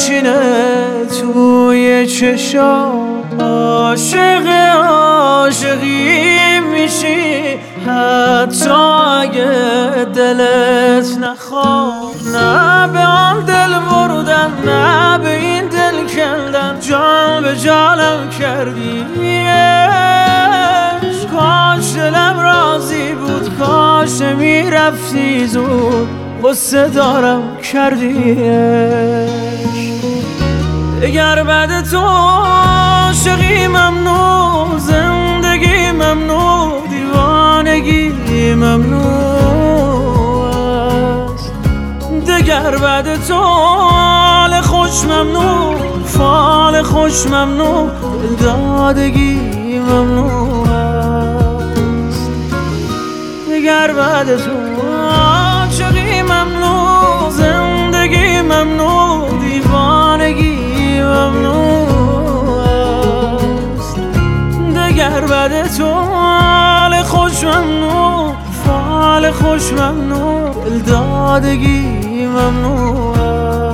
میشینه توی چشام، عاشق عاشقی میشی حتی اگه دلت نخواد. نه به آن دل بردن، نه به این دل کندن، جان به جانم کردیش. کاش دلم راضی بود، کاش نمیرفتی زود، غصه دارم کردیش. اگر بعد تو عاشقی ممنوع، زندگی ممنوع، دیوانگی ممنوع است. دگر بعد تو حال خوش ممنوع، فال خوش ممنوع، دلدادگی ممنوع است. دگر بعد تو عاشقی ممنوع، زندگی ممنوع، دیوانگی ممنوع است. دگر بعد تو حال خوش ممنوع، فال خوش ممنوع، دلدادگی ممنوع است.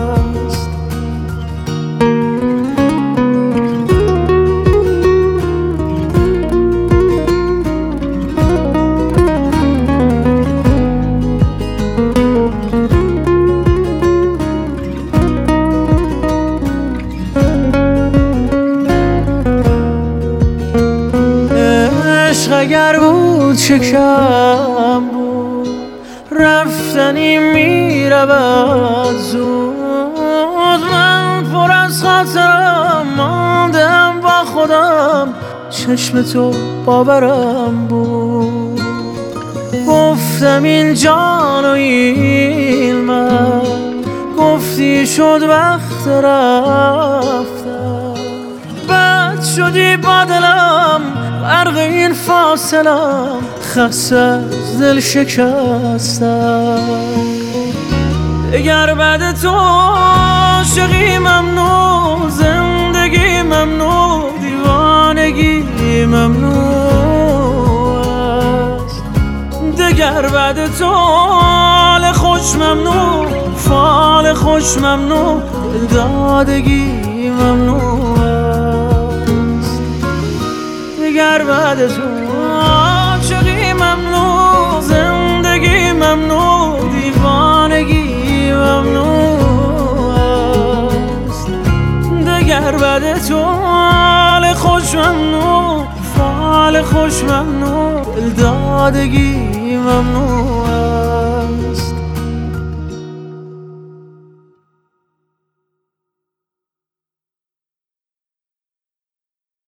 اگر بود چه کم بود، رفتنی میرود زود. من پر از خاطرم ماندم با خودم، چشم تو باورم بود. گفتم این جان و این من، گفتی شد وقت رفتم. بد شدی با دلم، غرق این فاصلم، خسته از دل شکستم. دگر بعد تو عاشقی ممنوع، زندگی ممنوع، دیوانگی ممنوع است. دگر بعد تو حال خوش ممنوع، فال خوش ممنوع، دلدادگی ممنوع است. دگر بعد تو عاشقی ممنوع، زندگی ممنوع، دیوانگی ممنوع است. دگر بعد تو حال خوش ممنوع، فال خوش ممنوع، دلدادگی ممنوع